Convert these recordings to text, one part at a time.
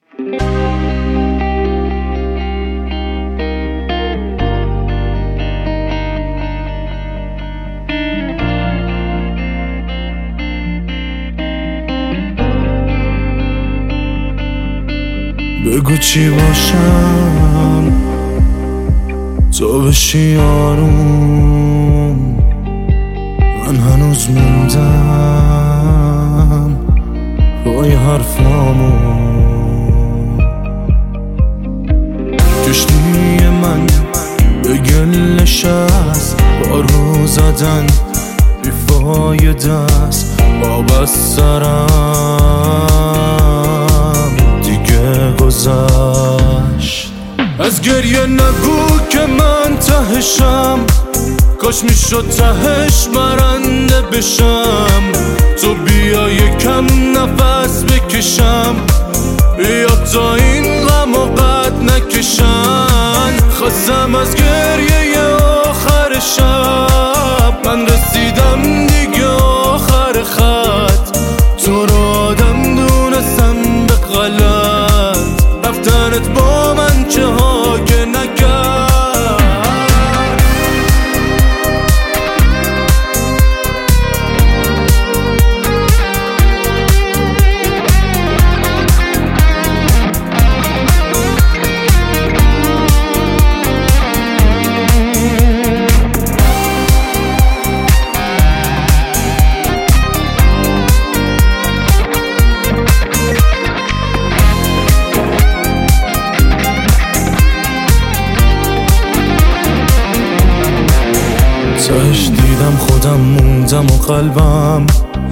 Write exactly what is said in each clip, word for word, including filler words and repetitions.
بگو چی باشم تو بشی آروم، من هنوز موندم پای حرفامون. کشتی من به گل نشست، پارو زدن بیفایده است. آب از سرم دیگه گذشت. از گریه نگو که من تهشم، کاش میشد تهش برنده بشم. تو بیا یکم نفس بکشم، بیا تا این غم و قد نکشن. خواستم از گریه آخر شب، من رسیدم دیگه آخر خط. تو رو آدم دونستم به غلط، رفتنت با من چه ها که نکرد. تهش دیدم خودم موندم و قلبم،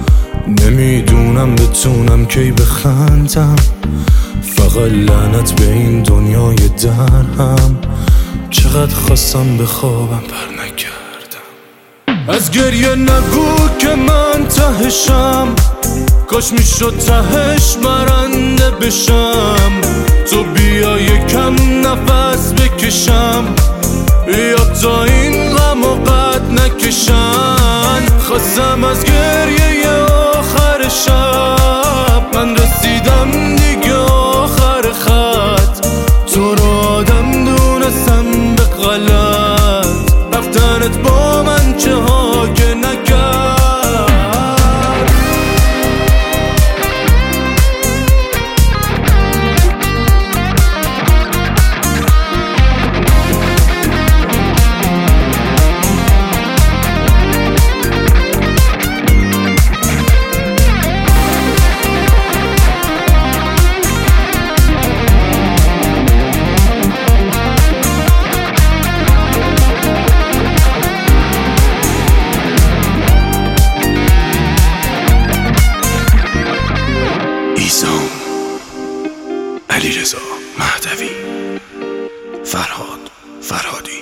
نمیدونم بتونم کی بخندم. فقط لعنت به این دنیای درهم، چقدر خواستم بخوابم پر نکردم. از گریه نگو که من تهشم، کاش میشد تهش برنده بشم. تو بیا یکم نفس بکشم، بیا تا این غم و قد نکشن. خواستم از گریه آخر شب، من رسیدم دیگه آخر خط. تو رو آدم دونستم به غلط، رفتنت با من چه ها که نکرد. علیرضا مهدوی، فرهاد فرهادی.